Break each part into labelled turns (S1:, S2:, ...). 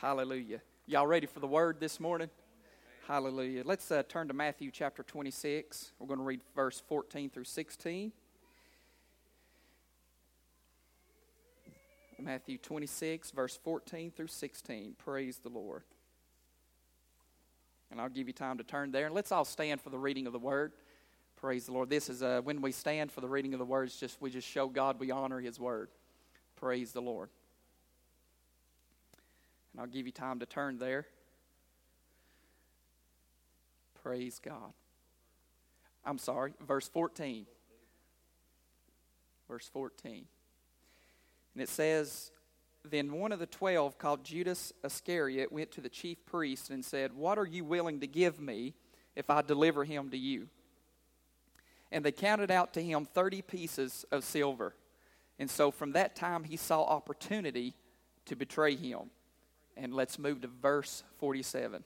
S1: Hallelujah. Y'all ready for the word this morning? Hallelujah. Let's turn to Matthew chapter 26. We're going to read verse 14 through 16. Matthew 26, verse 14 through 16. Praise the Lord. And I'll give you time to turn there. And let's all stand for the reading of the word. Praise the Lord. This is when we stand for the reading of the word, we just show God we honor His word. Praise the Lord. And I'll give you time to turn there. Praise God. I'm sorry, verse 14. Verse 14. And it says, Then one of the 12, called Judas Iscariot, went to the chief priests and said, What are you willing to give me if I deliver him to you? And they counted out to him 30 pieces of silver. And so from that time he saw opportunity to betray him. And let's move to verse 47.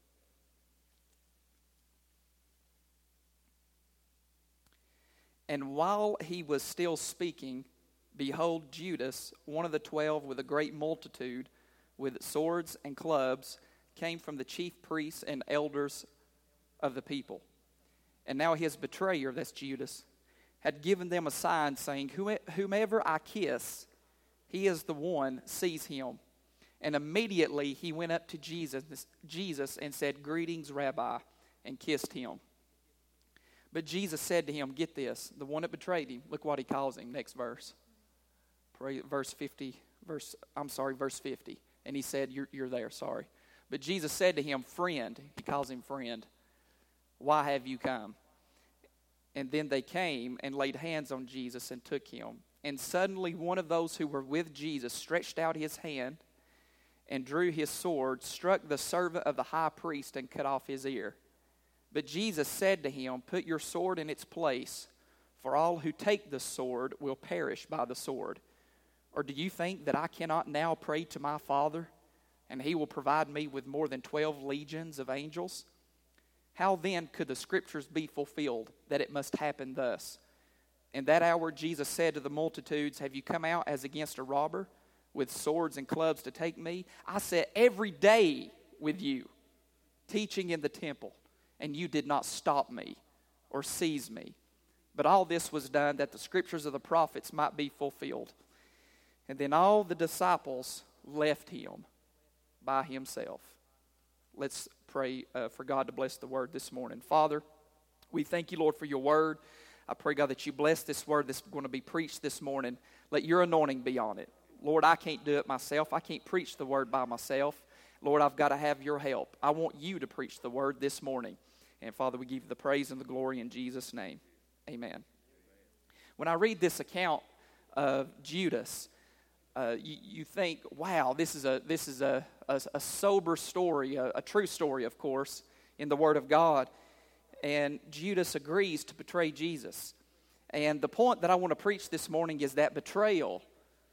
S1: And while he was still speaking, behold, Judas, one of the 12, with a great multitude, with swords and clubs, came from the chief priests and elders of the people. And now his betrayer, that's Judas, had given them a sign, saying, Whomever I kiss, he is the one, seize him. And immediately he went up to Jesus and said, Greetings, Rabbi, and kissed him. But Jesus said to him, Get this, the one that betrayed him, look what he calls him, next verse. Verse 50. And he said, You're there, sorry. But Jesus said to him, Friend, he calls him friend, why have you come? And then they came and laid hands on Jesus and took him. And suddenly one of those who were with Jesus stretched out his hand and drew his sword, struck the servant of the high priest, and cut off his ear. But Jesus said to him, Put your sword in its place, for all who take the sword will perish by the sword. Or do you think that I cannot now pray to my Father, and He will provide me with more than 12 legions of angels? How then could the Scriptures be fulfilled, that it must happen thus? In that hour Jesus said to the multitudes, Have you come out as against a robber, with swords and clubs to take me? I sat every day with you, teaching in the temple, and you did not stop me or seize me. But all this was done that the Scriptures of the prophets might be fulfilled. And then all the disciples left him by himself. Let's pray for God to bless the word this morning. Father, we thank you, Lord, for your word. I pray, God, that you bless this word that's going to be preached this morning. Let your anointing be on it. Lord, I can't do it myself. I can't preach the word by myself. Lord, I've got to have your help. I want you to preach the word this morning. And Father, we give you the praise and the glory in Jesus' name. Amen. When I read this account of Judas, you think, wow, this is a sober story, a true story, of course, in the Word of God. And Judas agrees to betray Jesus. And the point that I want to preach this morning is that betrayal.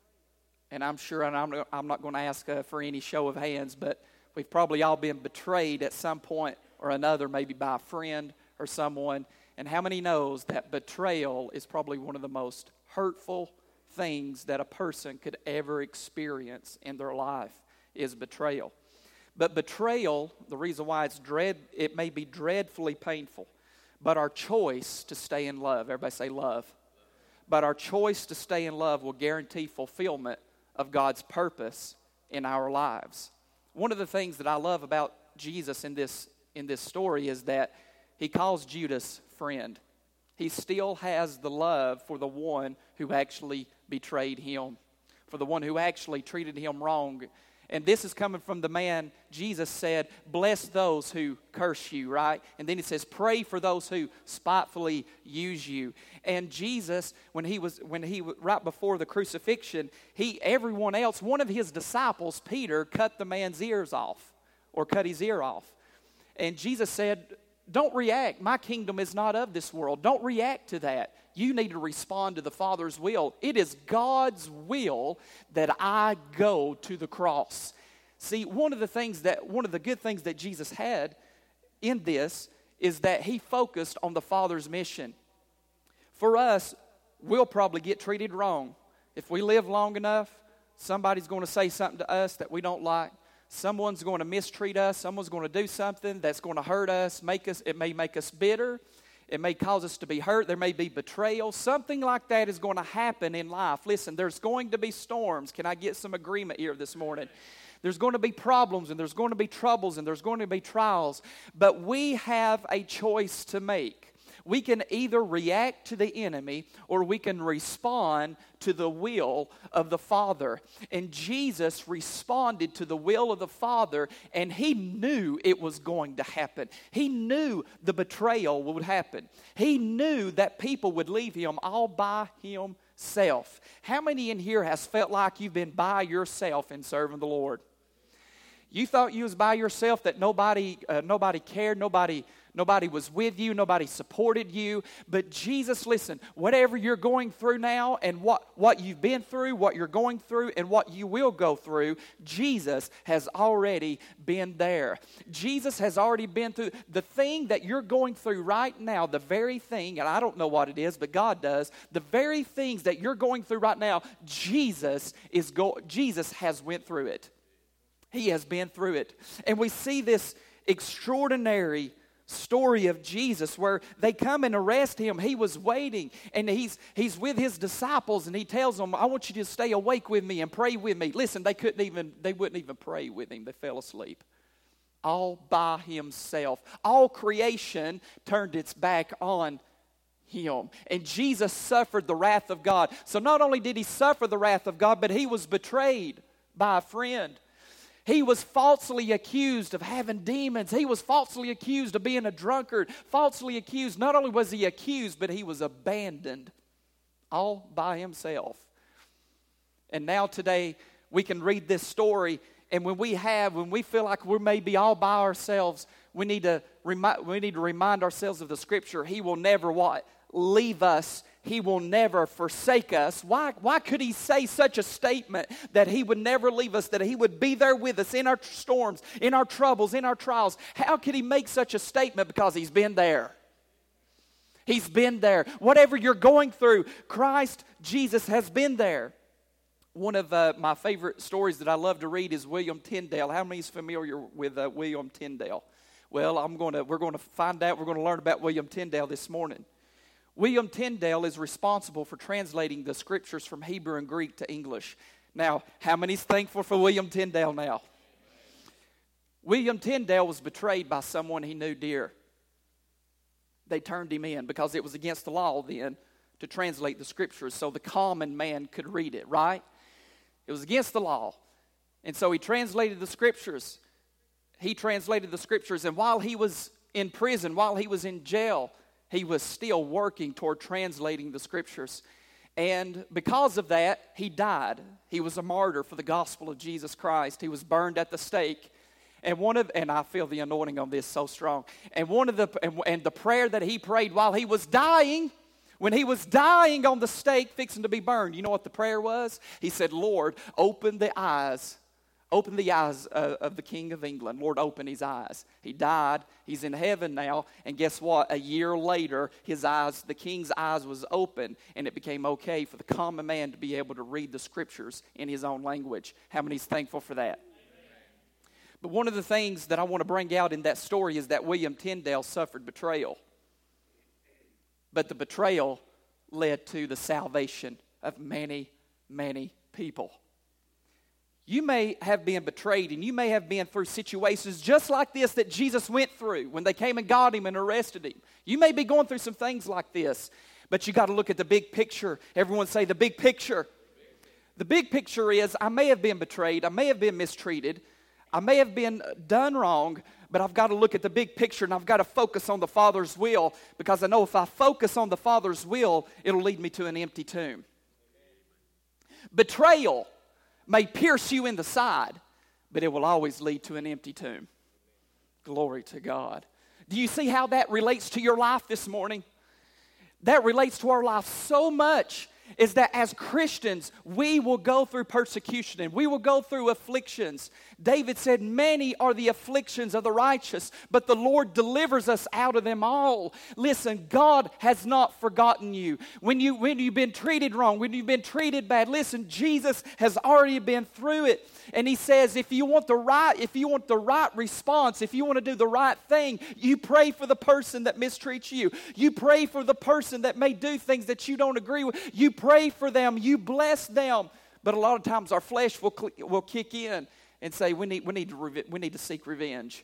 S1: And I'm sure, and I'm not going to ask for any show of hands, but we've probably all been betrayed at some point or another, maybe by a friend or someone. And how many knows that betrayal is probably one of the most hurtful things that a person could ever experience in their life is betrayal. But betrayal, the reason why it may be dreadfully painful, but our choice to stay in love, everybody say love. But our choice to stay in love will guarantee fulfillment of God's purpose in our lives. One of the things that I love about Jesus in this story is that he calls Judas friend. He still has the love for the one who actually betrayed him, for the one who actually treated him wrong. And this is coming from the man, Jesus said, bless those who curse you, right? And then he says, pray for those who spitefully use you. And Jesus, when he right before the crucifixion, everyone else, one of his disciples, Peter, cut the man's ears off, or cut his ear off. And Jesus said, don't react. My kingdom is not of this world. Don't react to that. You need to respond to the Father's will. It is God's will that I go to the cross. See, one of the good things that Jesus had in this is that he focused on the Father's mission. For us, we'll probably get treated wrong. If we live long enough, somebody's going to say something to us that we don't like. someone's going to mistreat us, someone's going to do something that's going to hurt us, it may make us bitter, it may cause us to be hurt, there may be betrayal. Something like that is going to happen in life. Listen, there's going to be storms. Can I get some agreement here this morning? There's going to be problems, and there's going to be troubles, and there's going to be trials. But we have a choice to make. We can either react to the enemy or we can respond to the will of the Father. And Jesus responded to the will of the Father, and He knew it was going to happen. He knew the betrayal would happen. He knew that people would leave Him all by Himself. How many in here has felt like you've been by yourself in serving the Lord? You thought you was by yourself, that nobody cared, nobody was with you, nobody supported you. But Jesus, listen, whatever you're going through now and what you've been through, what you're going through, and what you will go through, Jesus has already been there. Jesus has already been through the thing that you're going through right now, the very thing, and I don't know what it is, but God does, the very things that you're going through right now, Jesus has went through it. He has been through it. And we see this extraordinary story of Jesus where they come and arrest Him. He was waiting, and he's with His disciples, and He tells them, I want you to stay awake with me and pray with me. Listen, they wouldn't even pray with Him. They fell asleep. All by Himself. All creation turned its back on Him. And Jesus suffered the wrath of God. So not only did He suffer the wrath of God, but He was betrayed by a friend. He was falsely accused of having demons. He was falsely accused of being a drunkard. Falsely accused. Not only was he accused, but he was abandoned all by himself. And now today we can read this story, and when we feel like we're maybe all by ourselves, we need to remind ourselves of the Scripture. He will never leave us. He will never forsake us. Why could He say such a statement that He would never leave us, that He would be there with us in our storms, in our troubles, in our trials? How could He make such a statement? Because He's been there. He's been there. Whatever you're going through, Christ Jesus has been there. One of my favorite stories that I love to read is William Tyndale. How many is familiar with William Tyndale? Well, we're going to find out. We're going to learn about William Tyndale this morning. William Tyndale is responsible for translating the Scriptures from Hebrew and Greek to English. Now, how many's thankful for William Tyndale now? William Tyndale was betrayed by someone he knew dear. They turned him in because it was against the law then to translate the Scriptures so the common man could read it, right? It was against the law. And so he translated the Scriptures. And while he was in prison, while he was in jail, he was still working toward translating the Scriptures. And because of that, he died. He was a martyr for the gospel of Jesus Christ. He was burned at the stake. And I feel the anointing on this so strong. And the prayer that he prayed while he was dying, when he was dying on the stake, fixing to be burned, you know what the prayer was? He said, Lord, open the eyes of the King of England. Lord, open his eyes. He died. He's in heaven now. And guess what? A year later, the King's eyes was open, and it became okay for the common man to be able to read the Scriptures in his own language. How many's thankful for that? But one of the things that I want to bring out in that story is that William Tyndale suffered betrayal. But the betrayal led to the salvation of many, many people. You may have been betrayed, and you may have been through situations just like this that Jesus went through when they came and got him and arrested him. You may be going through some things like this, but you got to look at the big picture. Everyone say the big picture. The big picture is I may have been betrayed, I may have been mistreated, I may have been done wrong, but I've got to look at the big picture, and I've got to focus on the Father's will, because I know if I focus on the Father's will, it'll lead me to an empty tomb. Betrayal may pierce you in the side, but it will always lead to an empty tomb. Glory to God. Do you see how that relates to your life this morning? That relates to our life so much. is that as Christians, we will go through persecution and we will go through afflictions. David said, many are the afflictions of the righteous, but the Lord delivers us out of them all. Listen, God has not forgotten you. When you've been treated wrong, when you've been treated bad, listen, Jesus has already been through it. And he says, if you want the right response, if you want to do the right thing, you pray for the person that mistreats you. You pray for the person that may do things that you don't agree with. You pray for them. You bless them. But a lot of times our flesh will kick in and say, we need to seek revenge.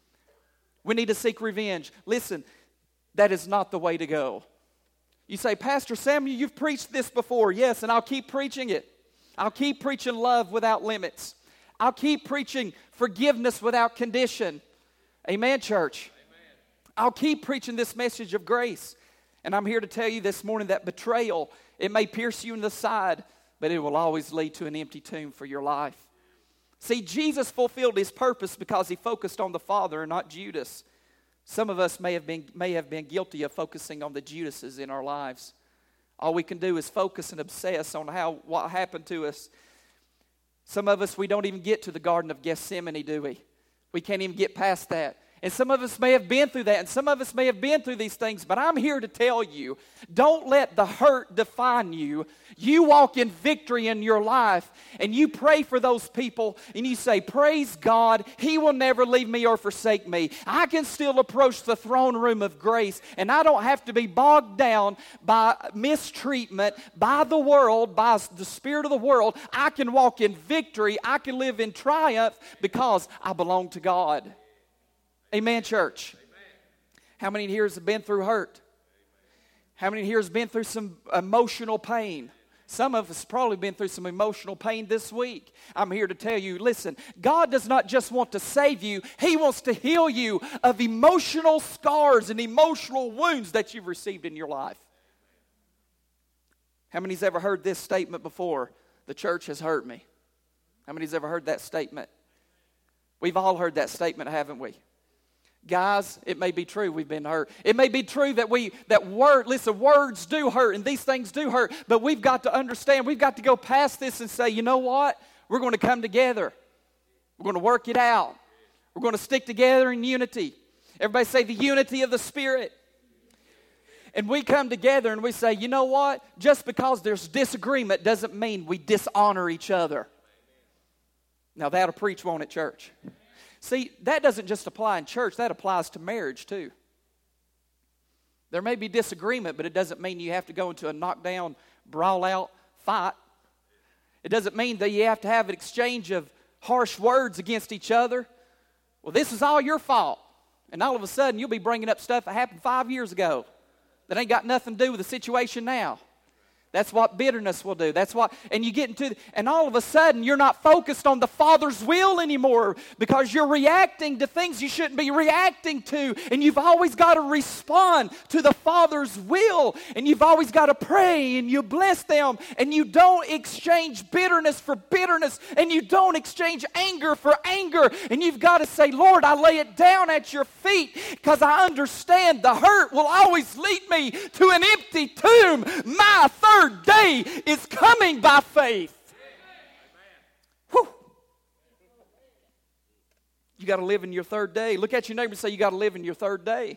S1: We need to seek revenge. Listen, that is not the way to go. You say, Pastor Samuel, you've preached this before. Yes, and I'll keep preaching it. I'll keep preaching love without limits. I'll keep preaching forgiveness without condition. Amen, church. Amen. I'll keep preaching this message of grace. And I'm here to tell you this morning that betrayal, it may pierce you in the side, but it will always lead to an empty tomb for your life. See, Jesus fulfilled his purpose because he focused on the Father and not Judas. Some of us may have been guilty of focusing on the Judases in our lives. All we can do is focus and obsess on what happened to us. Some of us, we don't even get to the Garden of Gethsemane, do we? We can't even get past that. And some of us may have been through that, and some of us may have been through these things, but I'm here to tell you, don't let the hurt define you. You walk in victory in your life, and you pray for those people, and you say, praise God, He will never leave me or forsake me. I can still approach the throne room of grace, and I don't have to be bogged down by mistreatment, by the world, by the spirit of the world. I can walk in victory. I can live in triumph because I belong to God. Amen, church. Amen. How many here have been through hurt? Amen. How many here has been through some emotional pain? Some of us probably been through some emotional pain this week. I'm here to tell you, listen, God does not just want to save you. He wants to heal you of emotional scars and emotional wounds that you've received in your life. How many's ever heard this statement before? The church has hurt me. How many's ever heard that statement? We've all heard that statement, haven't we? Guys, it may be true we've been hurt. It may be true that words do hurt and these things do hurt, but we've got to understand, we've got to go past this and say, you know what? We're going to come together. We're going to work it out. We're going to stick together in unity. Everybody say the unity of the Spirit. And we come together and we say, you know what? Just because there's disagreement doesn't mean we dishonor each other. Now that'll preach, won't it, church? See, that doesn't just apply in church, that applies to marriage too. There may be disagreement, but it doesn't mean you have to go into a knockdown, brawl-out fight. It doesn't mean that you have to have an exchange of harsh words against each other. Well, this is all your fault. And all of a sudden, you'll be bringing up stuff that happened 5 years ago that ain't got nothing to do with the situation now. That's what bitterness will do. And you get and all of a sudden you're not focused on the Father's will anymore because you're reacting to things you shouldn't be reacting to. And you've always got to respond to the Father's will. And you've always got to pray and you bless them. And you don't exchange bitterness for bitterness. And you don't exchange anger for anger. And you've got to say, Lord, I lay it down at your feet because I understand the hurt will always lead me to an empty tomb. My third day is coming by faith. Whew. You got to live in your third day. Look at your neighbor and say, you got to live in your third day.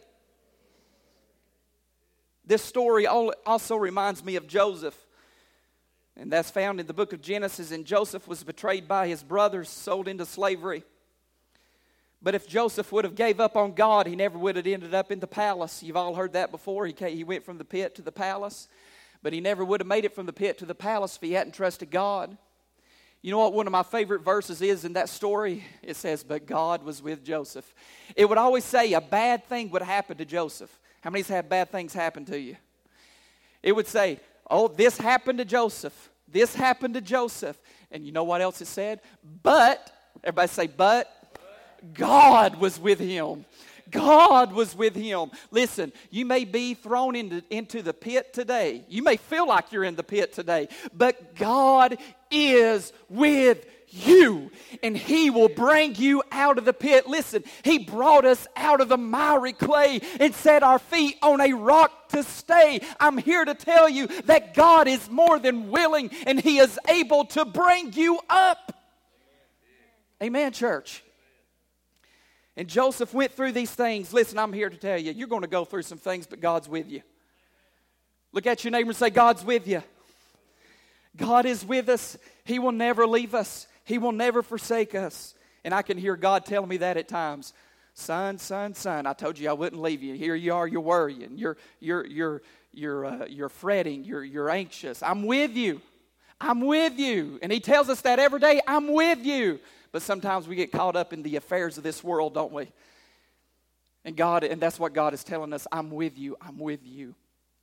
S1: This story also reminds me of Joseph. And that's found in the book of Genesis. And Joseph was betrayed by his brothers, sold into slavery. But if Joseph would have gave up on God, he never would have ended up in the palace. You've all heard that before. He went from the pit to the palace. But he never would have made it from the pit to the palace if he hadn't trusted God. You know what one of my favorite verses is in that story? It says, but God was with Joseph. It would always say a bad thing would happen to Joseph. How many's had bad things happen to you? It would say, oh, this happened to Joseph. This happened to Joseph. And you know what else it said? But, everybody say, but God was with him. God was with him. Listen, you may be thrown into the pit today. You may feel like you're in the pit today. But God is with you, and He will bring you out of the pit. Listen, He brought us out of the miry clay and set our feet on a rock to stay. I'm here to tell you that God is more than willing, and He is able to bring you up. Amen, church. And Joseph went through these things. Listen, I'm here to tell you, you're going to go through some things, but God's with you. Look at your neighbor and say, God's with you. God is with us. He will never leave us. He will never forsake us. And I can hear God telling me that at times. Son, I told you I wouldn't leave you. Here you are, you're worrying. You're fretting. You're anxious. I'm with you. I'm with you. And He tells us that every day. I'm with you. But sometimes we get caught up in the affairs of this world, don't we? And that's what God is telling us. I'm with you. I'm with you.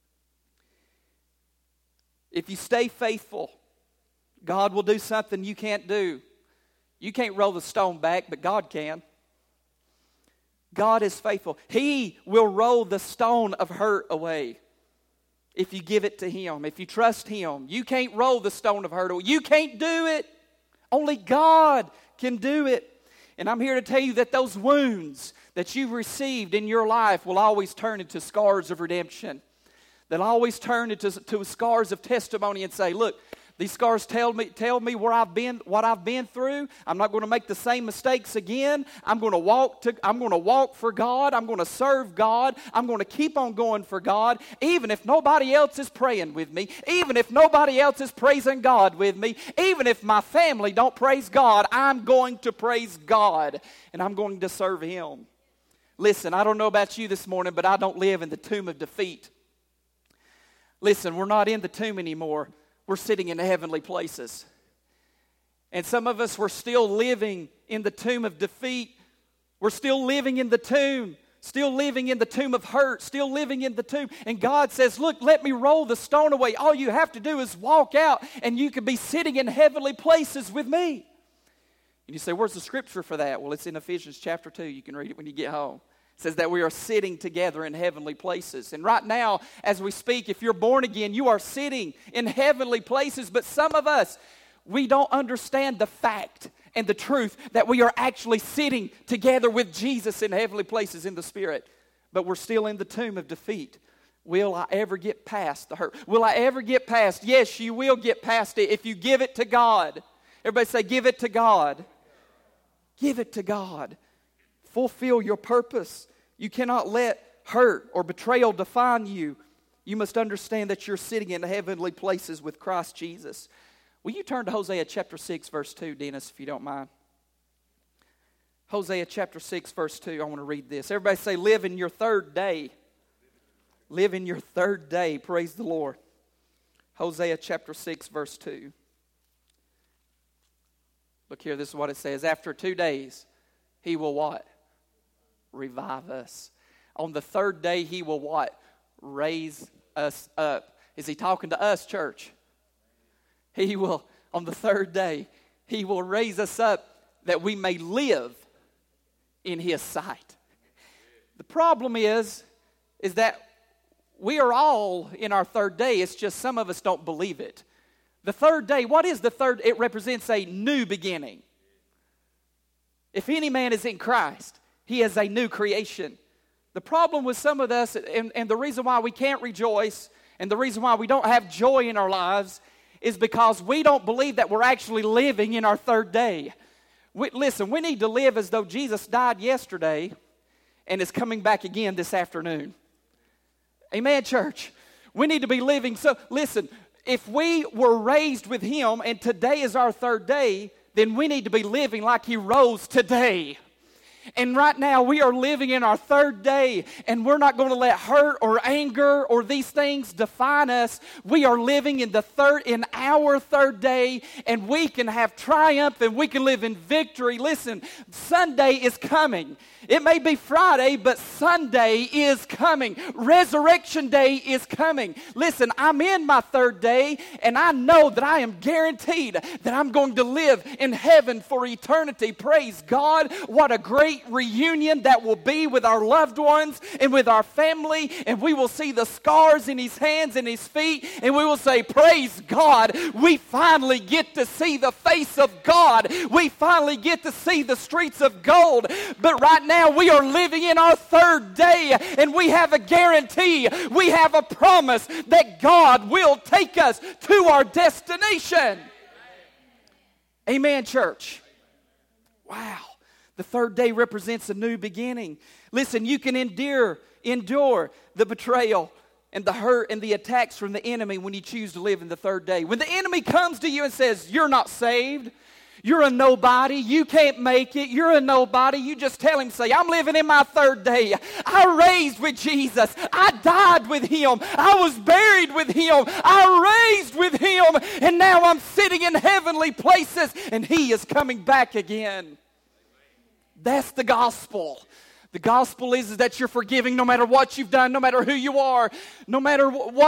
S1: If you stay faithful, God will do something you can't do. You can't roll the stone back, but God can. God is faithful. He will roll the stone of hurt away if you give it to Him, if you trust Him. You can't roll the stone of hurt away. You can't do it. Only God can do it. And I'm here to tell you that those wounds that you've received in your life will always turn into scars of redemption. They'll always turn into scars of testimony and say, look, these scars tell me where I've been, what I've been through. I'm not going to make the same mistakes again. I'm going to walk for God. I'm going to serve God. I'm going to keep on going for God, even if nobody else is praying with me, even if nobody else is praising God with me, even if my family don't praise God. I'm going to praise God, and I'm going to serve Him. Listen, I don't know about you this morning, but I don't live in the tomb of defeat. Listen, we're not in the tomb anymore. We're sitting in heavenly places. And some of us, we're still living in the tomb of defeat. We're still living in the tomb. Still living in the tomb of hurt. Still living in the tomb. And God says, look, let me roll the stone away. All you have to do is walk out and you can be sitting in heavenly places with me. And you say, where's the scripture for that? Well, it's in Ephesians chapter 2. You can read it when you get home. It says that we are sitting together in heavenly places. And right now, as we speak, if you're born again, you are sitting in heavenly places. But some of us, we don't understand the fact and the truth that we are actually sitting together with Jesus in heavenly places in the Spirit. But we're still in the tomb of defeat. Will I ever get past the hurt? Will I ever get past? Yes, you will get past it if you give it to God. Everybody say, give it to God. Give it to God. Fulfill your purpose. You cannot let hurt or betrayal define you. You must understand that you're sitting in heavenly places with Christ Jesus. Will you turn to Hosea chapter 6, verse 2, Dennis, if you don't mind? Hosea chapter 6, verse 2. I want to read this. Everybody say, live in your third day. Live in your third day. Praise the Lord. Hosea chapter 6, verse 2. Look here, this is what it says. After 2 days, He will what? Revive us. On the third day, He will what? Raise us up. Is He talking to us, church? He will, on the third day, He will raise us up that we may live in His sight. The problem is that we are all in our third day. It's just some of us don't believe it. The third day, what is the third? It represents a new beginning. If any man is in Christ, he is a new creation. The problem with some of us, and the reason why we can't rejoice, and the reason why we don't have joy in our lives, is because we don't believe that we're actually living in our third day. Listen, we need to live as though Jesus died yesterday and is coming back again this afternoon. Amen, church? We need to be living. So, listen, if we were raised with Him and today is our third day, then we need to be living like He rose today. And right now we are living in our third day, and we're not going to let hurt or anger or these things define us. We are living in our third day, and we can have triumph and we can live in victory. Listen, Sunday is coming. It may be Friday, but Sunday is coming. Resurrection Day is coming. Listen, I'm in my third day, and I know that I am guaranteed that I'm going to live in heaven for eternity. Praise God. What a great great reunion that will be with our loved ones and with our family, and we will see the scars in his hands and his feet, and we will say, praise God, we finally get to see the face of God. We finally get to see the streets of gold. But right now we are living in our third day, and we have a guarantee, we have a promise that God will take us to our destination. Amen, church. Wow. The third day represents a new beginning. Listen, you can endure the betrayal and the hurt and the attacks from the enemy when you choose to live in the third day. When the enemy comes to you and says, you're not saved, you're a nobody, you can't make it, you're a nobody, you just tell him, say, I'm living in my third day. I raised with Jesus. I died with him. I was buried with him. I raised with him. And now I'm sitting in heavenly places, and he is coming back again. That's the gospel. The gospel is that you're forgiving no matter what you've done, no matter who you are, no matter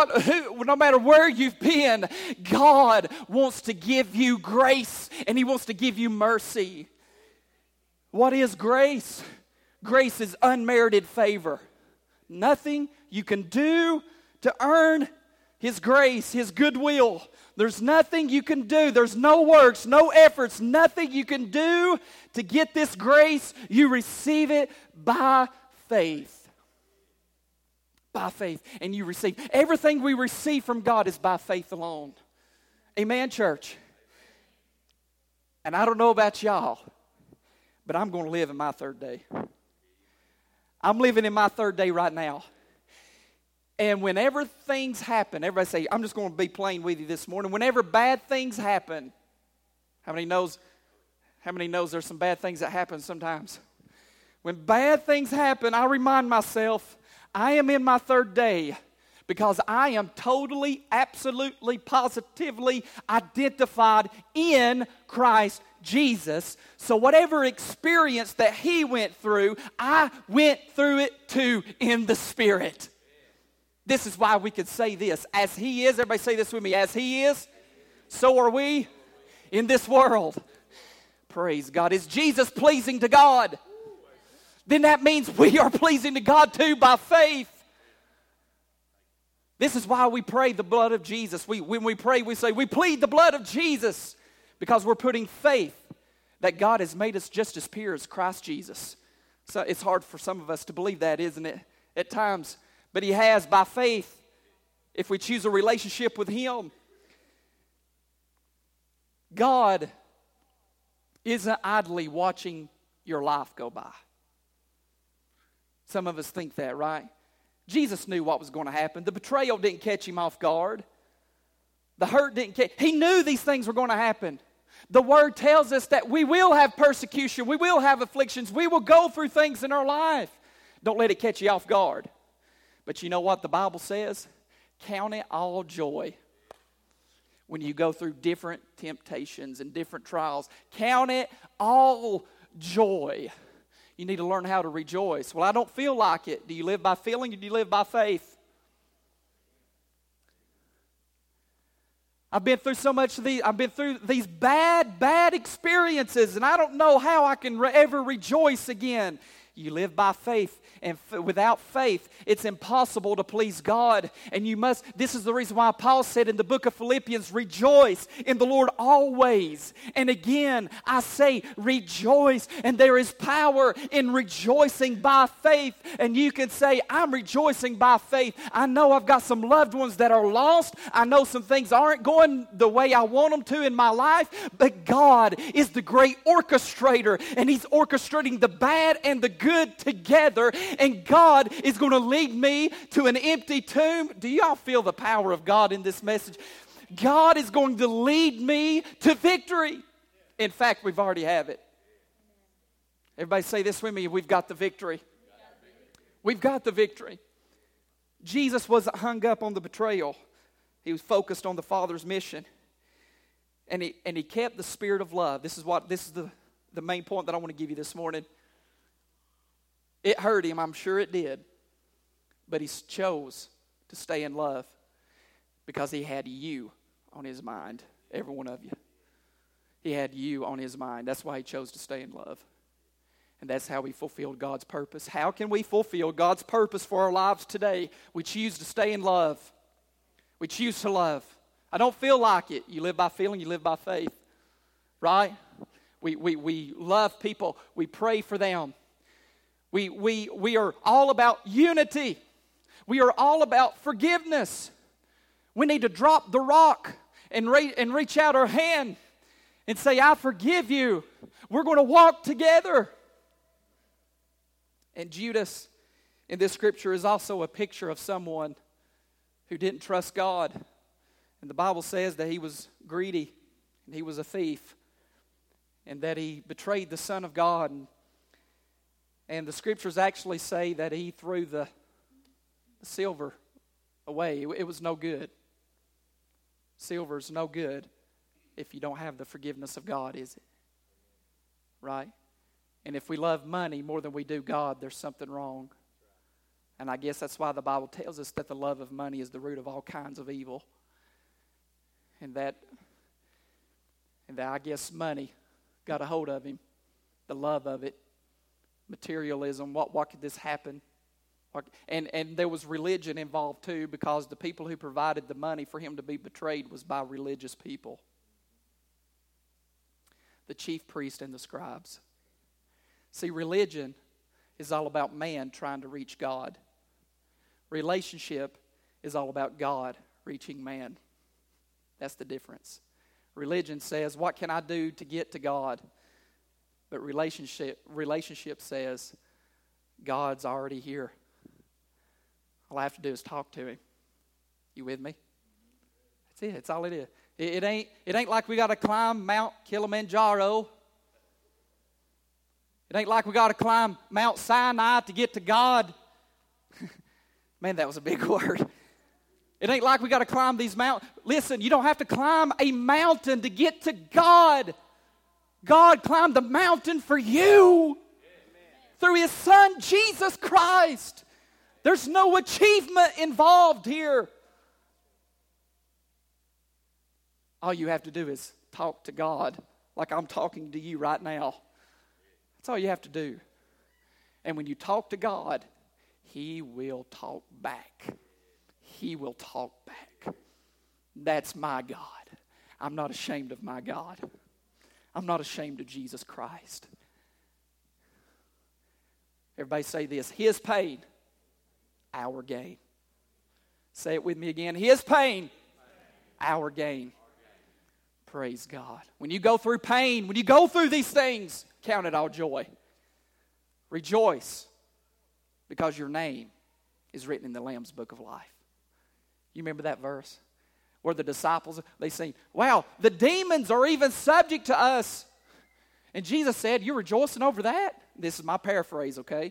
S1: where you've been. God wants to give you grace, and he wants to give you mercy. What is grace? Grace is unmerited favor. Nothing you can do to earn his grace, his goodwill. There's nothing you can do. There's no works, no efforts, nothing you can do to get this grace. You receive it by faith. By faith. And you receive. Everything we receive from God is by faith alone. Amen, church? And I don't know about y'all, but I'm going to live in my third day. I'm living in my third day right now. And whenever things happen, everybody say, I'm just going to be plain with you this morning. Whenever bad things happen, how many knows there's some bad things that happen sometimes? When bad things happen, I remind myself, I am in my third day because I am totally, absolutely, positively identified in Christ Jesus. So whatever experience that he went through, I went through it too in the Spirit. This is why we could say this. As he is, everybody say this with me. As he is, so are we in this world. Praise God. Is Jesus pleasing to God? Then that means we are pleasing to God too by faith. This is why we pray the blood of Jesus. When we pray, we say, we plead the blood of Jesus because we're putting faith that God has made us just as pure as Christ Jesus. So it's hard for some of us to believe that, isn't it? At times. But he has by faith if we choose a relationship with him. God isn't idly watching your life go by. Some of us think that, right? Jesus knew what was going to happen. The betrayal didn't catch him off guard. The hurt didn't catch. He knew these things were going to happen. The Word tells us that we will have persecution. We will have afflictions. We will go through things in our life. Don't let it catch you off guard. But you know what the Bible says? Count it all joy when you go through different temptations and different trials. Count it all joy. You need to learn how to rejoice. Well, I don't feel like it. Do you live by feeling or do you live by faith? I've been through so much of these. I've been through these bad experiences, and I don't know how I can ever rejoice again. You live by faith, and without faith, it's impossible to please God. And you must, this is the reason why Paul said in the book of Philippians, rejoice in the Lord always. And again, I say rejoice, and there is power in rejoicing by faith. And you can say, I'm rejoicing by faith. I know I've got some loved ones that are lost. I know some things aren't going the way I want them to in my life, but God is the great orchestrator, and He's orchestrating the bad and the good together, and God is going to lead me to an empty tomb. Do y'all feel the power of God in this message? God is going to lead me to victory. In fact, we've already have it. Everybody say this with me. We've got the victory. We've got the victory. Jesus wasn't hung up on the betrayal. He was focused on the Father's mission. And he kept the spirit of love. This is the main point that I want to give you this morning. It hurt him, I'm sure it did. But he chose to stay in love because he had you on his mind, every one of you. He had you on his mind. That's why he chose to stay in love. And that's how we fulfilled God's purpose. How can we fulfill God's purpose for our lives today? We choose to stay in love. We choose to love. I don't feel like it. You live by feeling, you live by faith. Right? We love people. We pray for them. We are all about unity. We are all about forgiveness. We need to drop the rock and reach out our hand and say, I forgive you. We're going to walk together. And Judas in this scripture is also a picture of someone who didn't trust God. And the Bible says that he was greedy and he was a thief and that he betrayed the Son of God. And the scriptures actually say that he threw the silver away. It was no good. Silver's no good if you don't have the forgiveness of God, is it? Right? And if we love money more than we do God, there's something wrong. And I guess that's why the Bible tells us that the love of money is the root of all kinds of evil. And that I guess money got a hold of him. The love of it. Materialism. What could this happen? And there was religion involved too, because the people who provided the money for him to be betrayed was by religious people. The chief priests and the scribes. See, religion is all about man trying to reach God. Relationship is all about God reaching man. That's the difference. Religion says, what can I do to get to God? But relationship says, God's already here. All I have to do is talk to him. You with me? That's it. That's all it is. It ain't like we got to climb Mount Kilimanjaro. It ain't like we got to climb Mount Sinai to get to God. Man, that was a big word. It ain't like we got to climb these mountains. Listen, you don't have to climb a mountain to get to God. God climbed the mountain for you through his Son, Jesus Christ. There's no achievement involved here. All you have to do is talk to God like I'm talking to you right now. That's all you have to do. And when you talk to God, he will talk back. He will talk back. That's my God. I'm not ashamed of my God. I'm not ashamed of Jesus Christ. Everybody say this. His pain, our gain. Say it with me again. His pain, our gain. Praise God. When you go through pain, when you go through these things, count it all joy. Rejoice, because your name is written in the Lamb's Book of Life. You remember that verse? Where the disciples, they sing, wow, the demons are even subject to us. And Jesus said, you're rejoicing over that? This is my paraphrase, okay?